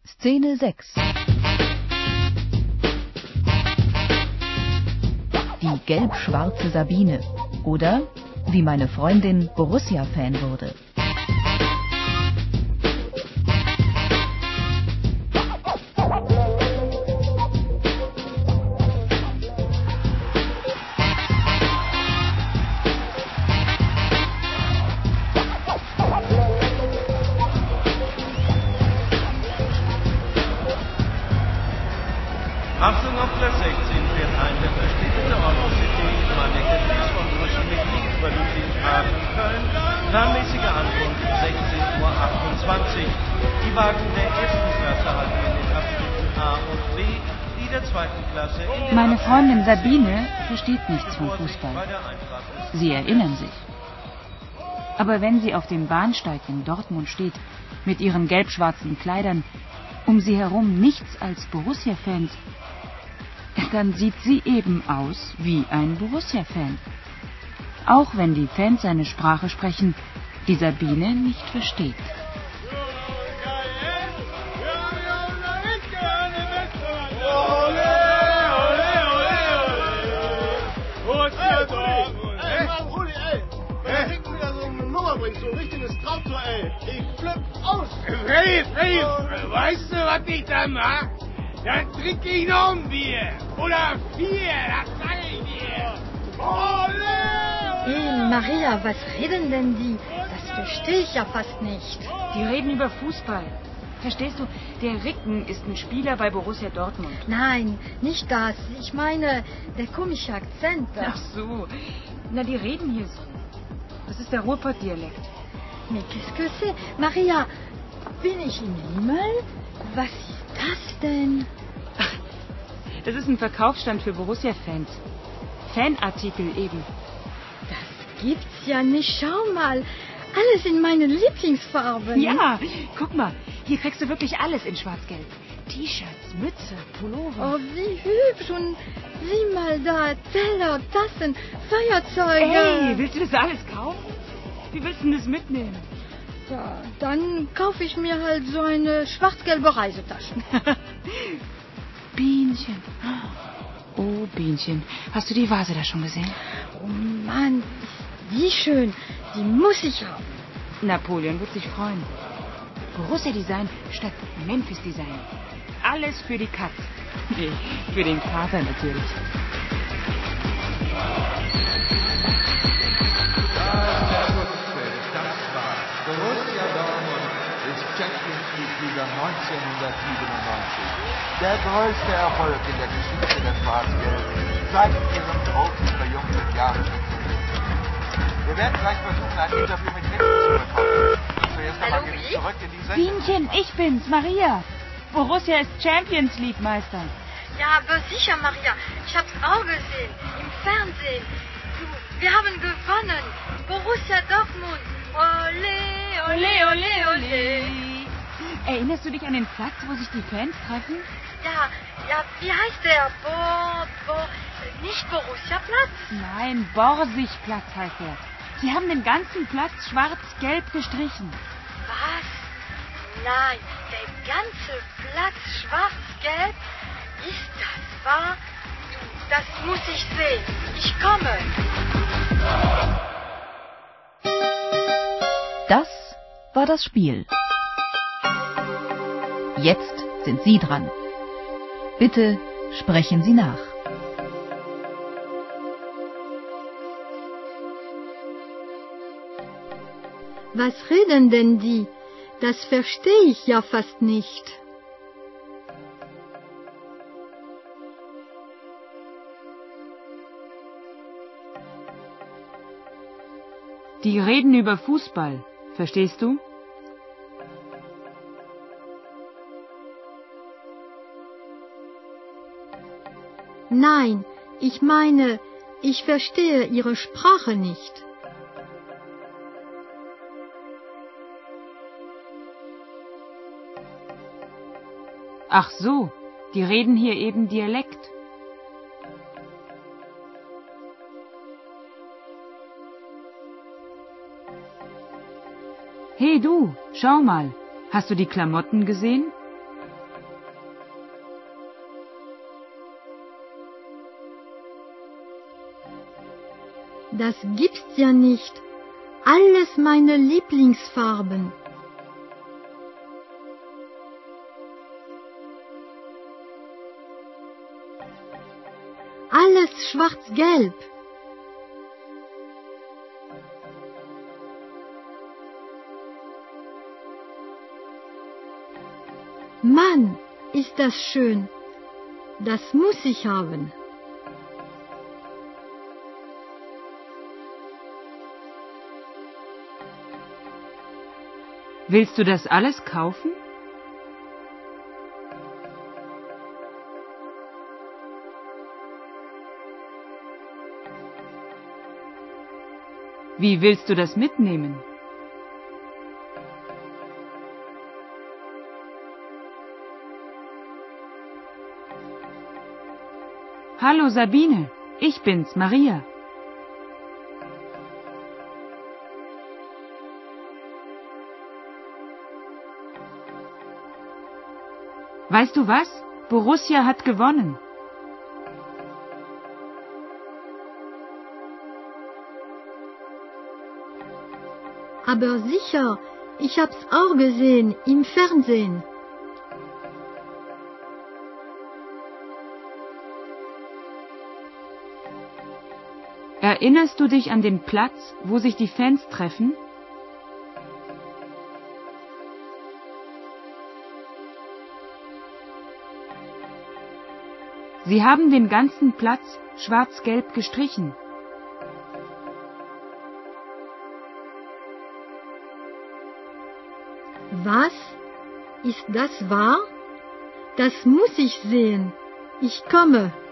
Szene 6. Die gelb-schwarze Sabine. Oder wie meine Freundin Borussia-Fan wurde. Achtung auf Platz 16 fährt ein der verspätete Eurocity, Manneke Fries von Brüssel mit Linksüberlübling Hagen Köln, planmäßige Ankunft 16:28 Uhr. Die Wagen der ersten Klasse halten in den Abschnitten A und B, die der zweiten Klasse in den Meine Freundin Abschnitten Sabine versteht nichts von Fußball. Sie erinnern sich. Aber wenn sie auf dem Bahnsteig in Dortmund steht, mit ihren gelb-schwarzen Kleidern, um sie herum nichts als Borussia-Fans, dann sieht sie eben aus wie ein Borussia-Fan. Auch wenn die Fans eine Sprache sprechen, die Sabine nicht versteht. So ein richtiges Traumtor, ey. Ich flipp aus. Freddy, weißt du, was ich da mach? Dann trinke ich noch ein Bier. Oder 4, das sag ich dir. Ole! Hey, Maria, was reden denn die? Das verstehe ich ja fast nicht. Die reden über Fußball. Verstehst du, der Ricken ist ein Spieler bei Borussia Dortmund. Nein, nicht das. Ich meine, der komische Akzent. Ach so, na die reden hier so. Das ist der Ruhrpott-Dialekt. Mais qu'est-ce que c'est? Maria, bin ich im Himmel? Was ist das denn? Das ist ein Verkaufsstand für Borussia-Fans. Fanartikel eben. Das gibt's ja nicht. Schau mal, alles in meinen Lieblingsfarben. Ja, guck mal, hier kriegst du wirklich alles in schwarz-gelb. T-Shirts, Mütze, Pullover. Oh, wie hübsch. Und sieh mal da, Teller, Tassen, Feuerzeuge. Hey, willst du das alles kaufen? Wie willst du denn das mitnehmen? Ja, dann kaufe ich mir halt so eine schwarz-gelbe Reisetasche. Bienchen. Oh, Bienchen. Hast du die Vase da schon gesehen? Oh Mann, ist die schön. Die muss ich haben. Napoleon wird sich freuen. Borussia Design statt Memphis Design. Alles für die Katz. Nee, für den Kater natürlich. Borussia Dortmund ist Champions League-Sieger 1997. Der größte Erfolg in der Geschichte der Schwarz-Gelben seit ihrem großen Triumph im Jahre 1975. Wir werden gleich versuchen, ein Interview mit Ricken zu bekommen. Zuerst einmal gehen wir zurück in die Sendung. Bienchen, ich bin's, Maria. Borussia ist Champions League Meister. Ja, aber sicher, Maria. Ich hab's auch gesehen. Im Fernsehen. Du, wir haben gewonnen. Borussia Dortmund. Ole, ole, ole, ole. Erinnerst du dich an den Platz, wo sich die Fans treffen? Ja, wie heißt der? Nicht Borussia-Platz? Nein, Borsigplatz heißt er. Sie haben den ganzen Platz schwarz-gelb gestrichen. Was? Nein, der ganze Platz schwarz-gelb? Ist das wahr? Das muss ich sehen. Ich komme. Das war das Spiel. Jetzt sind Sie dran. Bitte sprechen Sie nach. Was reden denn die? Das verstehe ich ja fast nicht. Die reden über Fußball. Verstehst du? Nein, ich meine, ich verstehe ihre Sprache nicht. Ach so, die reden hier eben Dialekt. Hey du, schau mal. Hast du die Klamotten gesehen? Das gibt's ja nicht. Alles meine Lieblingsfarben. Alles schwarz-gelb. Mann, ist das schön. Das muss ich haben. Willst du das alles kaufen? Wie willst du das mitnehmen? Hallo Sabine, ich bin's, Maria. Weißt du was? Borussia hat gewonnen. Aber sicher, ich hab's auch gesehen im Fernsehen. Erinnerst du dich an den Platz, wo sich die Fans treffen? Sie haben den ganzen Platz schwarz-gelb gestrichen. Was? Ist das wahr? Das muss ich sehen. Ich komme.